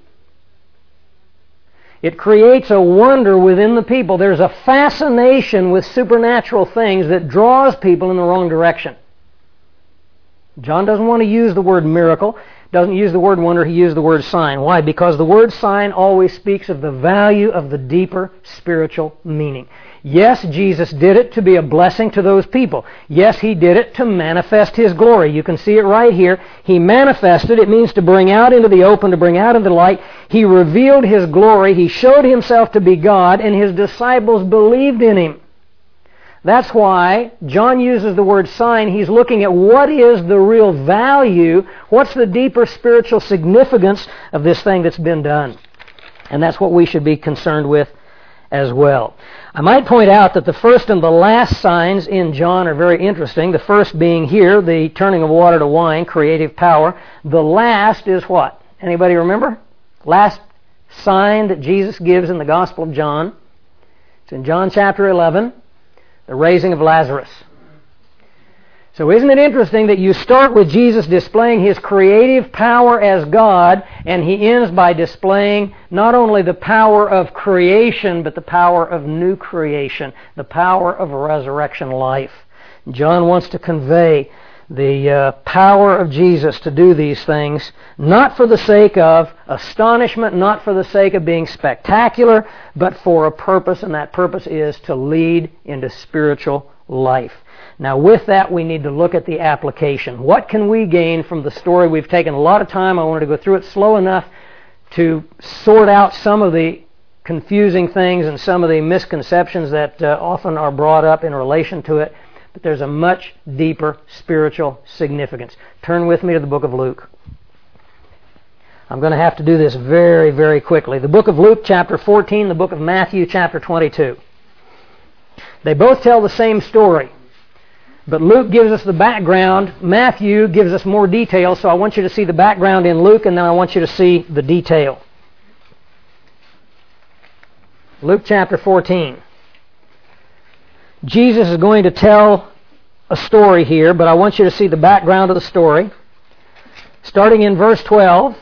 It creates a wonder within the people. There's a fascination with supernatural things that draws people in the wrong direction. John doesn't want to use the word miracle, doesn't use the word wonder, he used the word sign. Why? Because the word sign always speaks of the value of the deeper spiritual meaning. Yes, Jesus did it to be a blessing to those people. Yes, he did it to manifest his glory. You can see it right here. He manifested. It means to bring out into the open, to bring out into the light. He revealed his glory. He showed himself to be God, and his disciples believed in him. That's why John uses the word sign. He's looking at what is the real value, what's the deeper spiritual significance of this thing that's been done. And that's what we should be concerned with as well. I might point out that the first and the last signs in John are very interesting. The first being here, the turning of water to wine, creative power. The last is what? Anybody remember? Last sign that Jesus gives in the Gospel of John. It's in John chapter 11, the raising of Lazarus. So isn't it interesting that you start with Jesus displaying his creative power as God, and he ends by displaying not only the power of creation, but the power of new creation, the power of resurrection life. John wants to convey the power of Jesus to do these things, not for the sake of astonishment, not for the sake of being spectacular, but for a purpose, and that purpose is to lead into spiritual life. Now with that, we need to look at the application. What can we gain from the story? We've taken a lot of time. I wanted to go through it slow enough to sort out some of the confusing things and some of the misconceptions that often are brought up in relation to it. But there's a much deeper spiritual significance. Turn with me to the book of Luke. I'm going to have to do this very, very quickly. The book of Luke, chapter 14, the book of Matthew, chapter 22. They both tell the same story. But Luke gives us the background. Matthew gives us more detail, so I want you to see the background in Luke, and then I want you to see the detail. Luke chapter 14. Jesus is going to tell a story here, but I want you to see the background of the story. Starting in verse 12,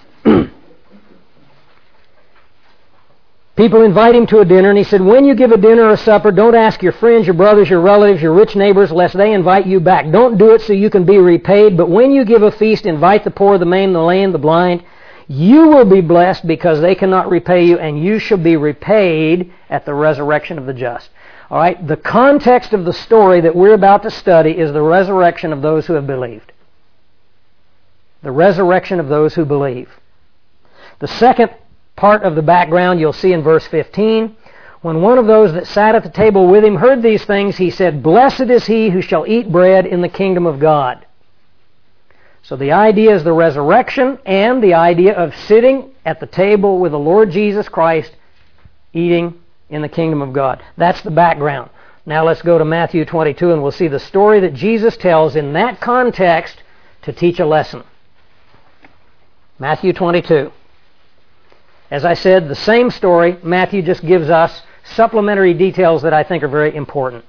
people invite him to a dinner, and he said, "When you give a dinner or a supper, don't ask your friends, your brothers, your relatives, your rich neighbors, lest they invite you back. Don't do it so you can be repaid. But when you give a feast, invite the poor, the maimed, the lame, the blind. You will be blessed because they cannot repay you, and you shall be repaid at the resurrection of the just." All right, the context of the story that we're about to study is the resurrection of those who have believed. The resurrection of those who believe. The second part of the background you'll see in verse 15. When one of those that sat at the table with him heard these things, he said, "Blessed is he who shall eat bread in the kingdom of God." So the idea is the resurrection and the idea of sitting at the table with the Lord Jesus Christ, eating in the kingdom of God. That's the background. Now let's go to Matthew 22 and we'll see the story that Jesus tells in that context to teach a lesson. Matthew 22. As I said, the same story. Matthew just gives us supplementary details that I think are very important.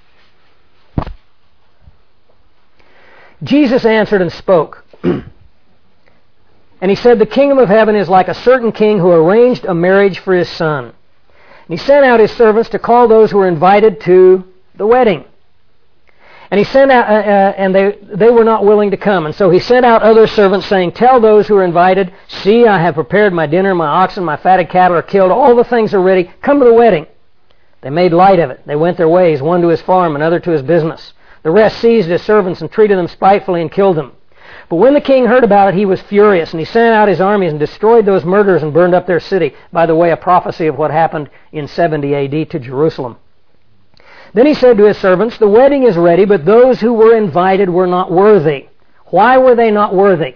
Jesus answered and spoke. And he said, "The kingdom of heaven is like a certain king who arranged a marriage for his son. And he sent out his servants to call those who were invited to the wedding. And he sent out, and they were not willing to come. And so he sent out other servants, saying, 'Tell those who are invited, see, I have prepared my dinner, my oxen, my fatted cattle are killed, all the things are ready. Come to the wedding.' They made light of it. They went their ways, one to his farm, another to his business. The rest seized his servants and treated them spitefully and killed them. But when the king heard about it, he was furious, and he sent out his armies and destroyed those murderers and burned up their city." By the way, a prophecy of what happened in 70 A.D. to Jerusalem. Then he said to his servants, "The wedding is ready, but those who were invited were not worthy." Why were they not worthy?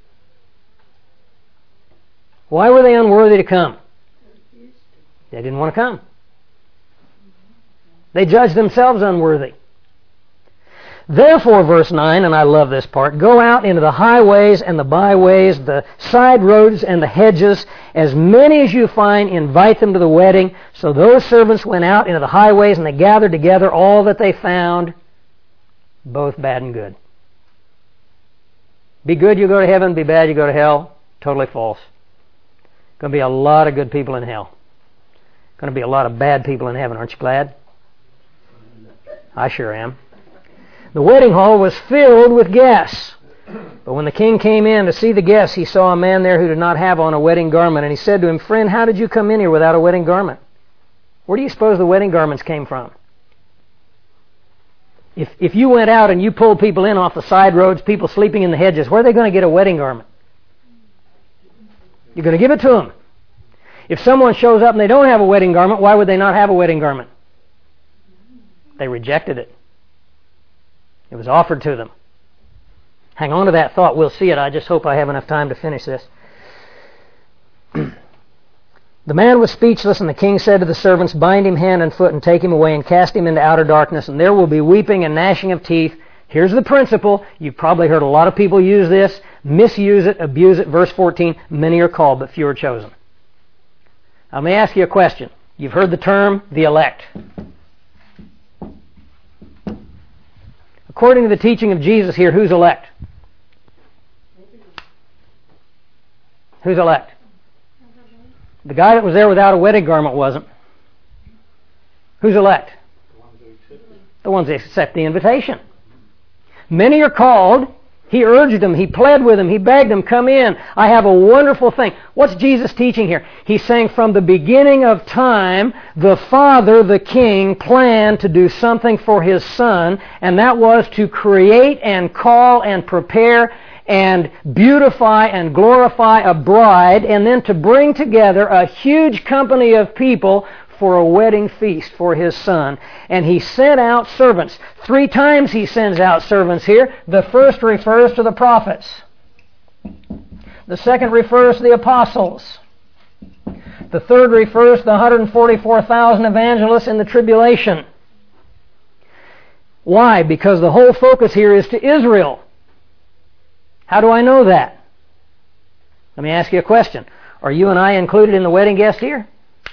Why were they unworthy to come? They didn't want to come. They judged themselves unworthy. "Therefore," verse 9, and I love this part, "go out into the highways and the byways, the side roads and the hedges. As many as you find, invite them to the wedding." So those servants went out into the highways and they gathered together all that they found, both bad and good. Be good, you go to heaven. Be bad, you go to hell. Totally false. Going to be a lot of good people in hell. Going to be a lot of bad people in heaven. Aren't you glad? I sure am. The wedding hall was filled with guests. But when the king came in to see the guests, he saw a man there who did not have on a wedding garment. And he said to him, "Friend, how did you come in here without a wedding garment?" Where do you suppose the wedding garments came from? If you went out and you pulled people in off the side roads, people sleeping in the hedges, where are they going to get a wedding garment? You're going to give it to them. If someone shows up and they don't have a wedding garment, why would they not have a wedding garment? They rejected it. It was offered to them. Hang on to that thought. We'll see it. I just hope I have enough time to finish this. The man was speechless, and the king said to the servants, "Bind him hand and foot and take him away and cast him into outer darkness, and there will be weeping and gnashing of teeth." Here's the principle. You've probably heard a lot of people use this, misuse it, abuse it. Verse 14, "Many are called, but few are chosen." Now, let me ask you a question. You've heard the term, the elect. According to the teaching of Jesus here, who's elect? Who's elect? The guy that was there without a wedding garment wasn't. Who's elect? The ones that accept the invitation. Many are called. He urged them. He pled with them. He begged them, "Come in. I have a wonderful thing." What's Jesus teaching here? He's saying from the beginning of time, the Father, the King, planned to do something for His Son, and that was to create and call and prepare and beautify and glorify a bride, and then to bring together a huge company of people for a wedding feast for His Son. And He sent out servants. 3 times He sends out servants here. The first refers to the prophets. The second refers to the apostles. The third refers to the 144,000 evangelists in the tribulation. Why? Because the whole focus here is to Israel. How do I know that? Let me ask you a question. Are you and I included in the wedding guest here?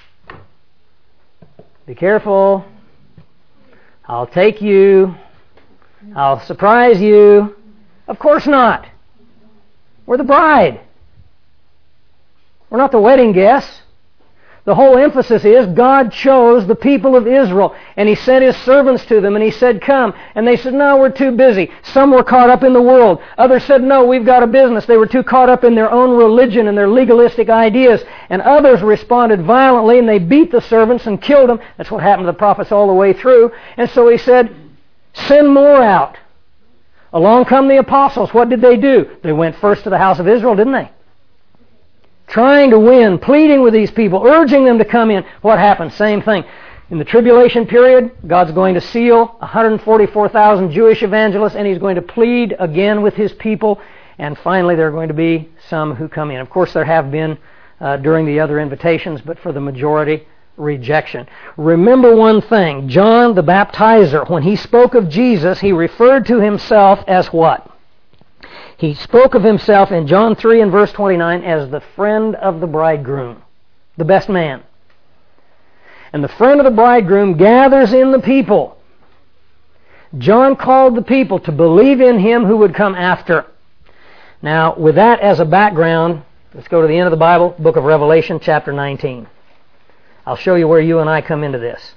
Be careful. I'll take you. I'll surprise you. Of course not. We're the bride. We're not the wedding guests. The whole emphasis is God chose the people of Israel, and He sent His servants to them, and He said, "Come." And they said, "No, we're too busy." Some were caught up in the world. Others said, "No, we've got a business." They were too caught up in their own religion and their legalistic ideas. And others responded violently, and they beat the servants and killed them. That's what happened to the prophets all the way through. And so He said, "Send more out." Along come the apostles. What did they do? They went first to the house of Israel, didn't they? Trying to win, pleading with these people, urging them to come in. What happened? Same thing. In the tribulation period, God's going to seal 144,000 Jewish evangelists, and He's going to plead again with His people. And finally, there are going to be some who come in. Of course, there have been during the other invitations, but for the majority, rejection. Remember one thing. John the Baptizer, when he spoke of Jesus, he referred to himself as what? He spoke of himself in John 3 and verse 29 as the friend of the bridegroom, the best man. And the friend of the bridegroom gathers in the people. John called the people to believe in him who would come after. Now, with that as a background, let's go to the end of the Bible, book of Revelation, chapter 19. I'll show you where you and I come into this.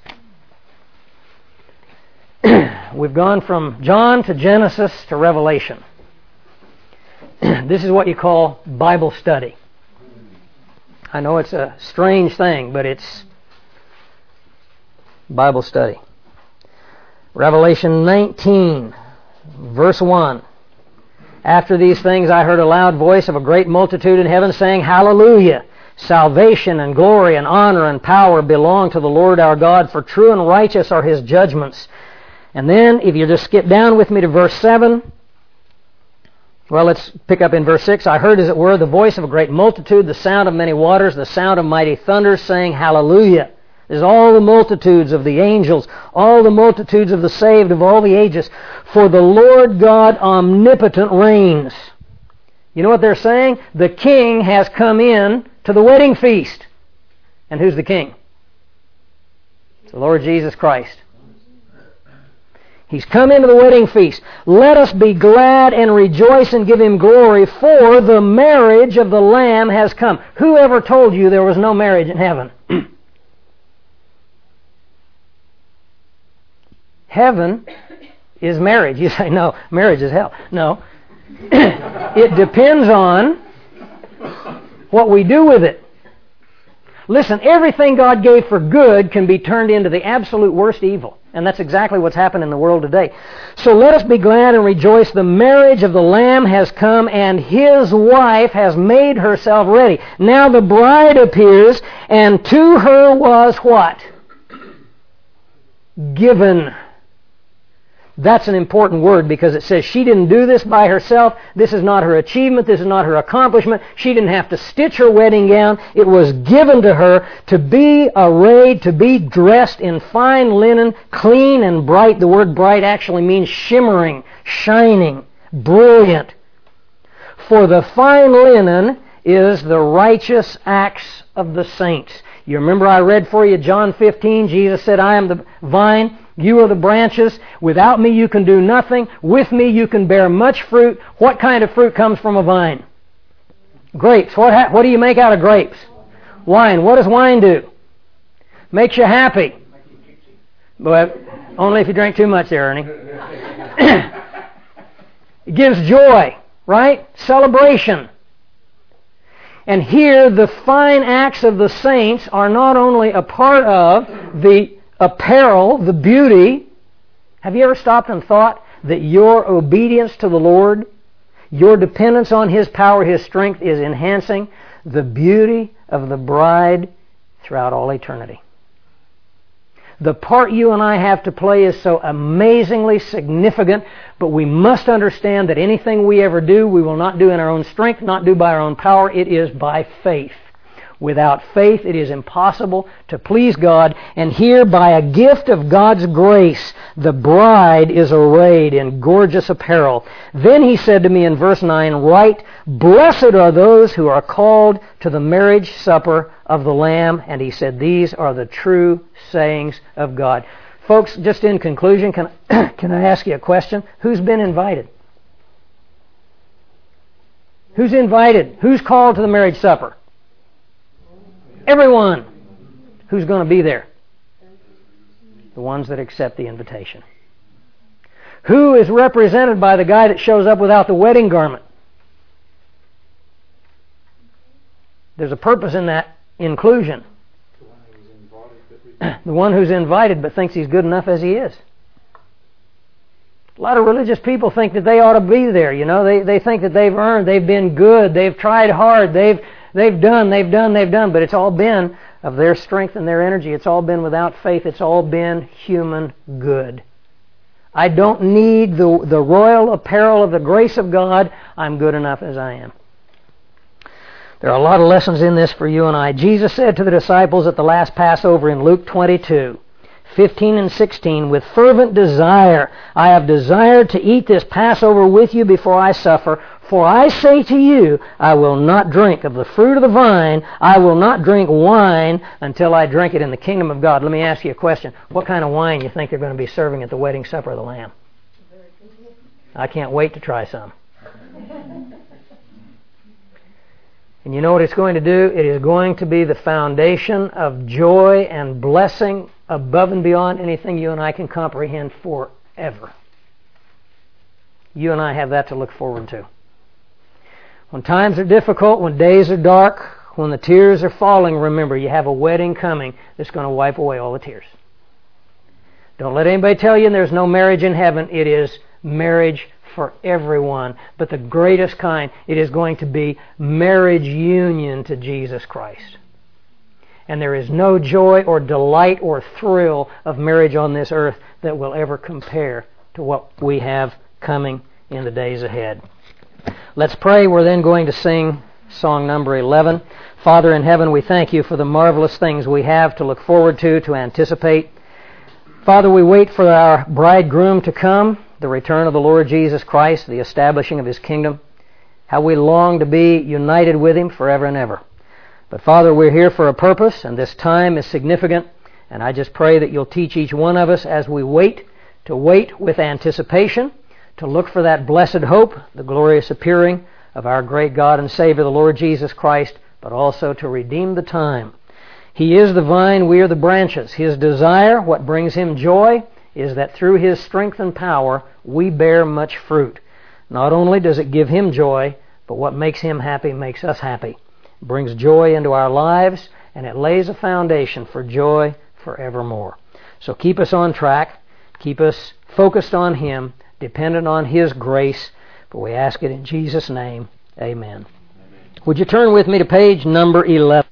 We've gone from John to Genesis to Revelation. This is what you call Bible study. I know it's a strange thing, but it's Bible study. Revelation 19, verse 1. After these things I heard a loud voice of a great multitude in heaven saying, Hallelujah! Salvation and glory and honor and power belong to the Lord our God, for true and righteous are His judgments. And then, if you just skip down with me to verse 7, well, let's pick up in verse 6. I heard, as it were, the voice of a great multitude, the sound of many waters, the sound of mighty thunders, saying, Hallelujah! There's all the multitudes of the angels, all the multitudes of the saved of all the ages. For the Lord God omnipotent reigns. You know what they're saying? The King has come in to the wedding feast. And who's the King? It's the Lord Jesus Christ. He's come into the wedding feast. Let us be glad and rejoice and give Him glory, for the marriage of the Lamb has come. Who ever told you there was no marriage in heaven? Heaven is marriage. You say, no, marriage is hell. No. It depends on what we do with it. Listen, everything God gave for good can be turned into the absolute worst evil. And that's exactly what's happened in the world today. So let us be glad and rejoice. The marriage of the Lamb has come, and His wife has made herself ready. Now the bride appears, and to her was what? Given. That's an important word, because it says she didn't do this by herself. This is not her achievement. This is not her accomplishment. She didn't have to stitch her wedding gown. It was given to her to be arrayed, to be dressed in fine linen, clean and bright. The word bright actually means shimmering, shining, brilliant. For the fine linen is the righteous acts of the saints. You remember I read for you John 15. Jesus said, I am the vine. You are the branches. Without me you can do nothing. With me you can bear much fruit. What kind of fruit comes from a vine? Grapes. What do you make out of grapes? Wine. What does wine do? Makes you happy. But only if you drink too much there, Ernie. It gives joy, right? Celebration. And here the fine acts of the saints are not only a part of the apparel, the beauty. Have you ever stopped and thought that your obedience to the Lord, your dependence on His power, His strength, is enhancing the beauty of the bride throughout all eternity? The part you and I have to play is so amazingly significant, but we must understand that anything we ever do, we will not do in our own strength, not do by our own power. It is by faith. Without faith, it is impossible to please God. And here, by a gift of God's grace, the bride is arrayed in gorgeous apparel. Then He said to me in verse 9, Write, Blessed are those who are called to the marriage supper of the Lamb. And He said, These are the true sayings of God. Folks, just in conclusion, can I ask you a question? Who's been invited? Who's invited? Who's called to the marriage supper? Everyone. Who's going to be there? The ones that accept the invitation. Who is represented by the guy that shows up without the wedding garment? There's a purpose in that inclusion. The one who's invited but thinks he's good enough as he is. A lot of religious people think that they ought to be there. You know, they think that they've earned, they've been good, they've tried hard, they've done, but it's all been of their strength and their energy. It's all been without faith. It's all been human good. I don't need the royal apparel of the grace of God. I'm good enough as I am. There are a lot of lessons in this for you and I. Jesus said to the disciples at the last Passover in Luke 22:15 and 16, "With fervent desire I have desired to eat this Passover with you before I suffer. For I say to you, I will not drink of the fruit of the vine, I will not drink wine until I drink it in the kingdom of God." Let me ask you a question. What kind of wine do you think they're going to be serving at the wedding supper of the Lamb? I can't wait to try some. And you know what it's going to do? It is going to be the foundation of joy and blessing above and beyond anything you and I can comprehend forever. You and I have that to look forward to. When times are difficult, when days are dark, when the tears are falling, remember, you have a wedding coming that's going to wipe away all the tears. Don't let anybody tell you there's no marriage in heaven. It is marriage for everyone, but the greatest kind. It is going to be marriage union to Jesus Christ. And there is no joy or delight or thrill of marriage on this earth that will ever compare to what we have coming in the days ahead. Let's pray. We're then going to sing song number 11. Father in heaven, we thank you for the marvelous things we have to look forward to anticipate. Father, we wait for our bridegroom to come, the return of the Lord Jesus Christ, the establishing of His kingdom. How we long to be united with Him forever and ever. But Father, we're here for a purpose, and this time is significant. And I just pray that you'll teach each one of us as we wait, to wait with anticipation, to look for that blessed hope, the glorious appearing of our great God and Savior, the Lord Jesus Christ, but also to redeem the time. He is the vine, we are the branches. His desire, what brings Him joy, is that through His strength and power, we bear much fruit. Not only does it give Him joy, but what makes Him happy makes us happy. It brings joy into our lives, and it lays a foundation for joy forevermore. So keep us on track, keep us focused on Him, dependent on His grace, for we ask it in Jesus' name. Amen. Would you turn with me to page number 11?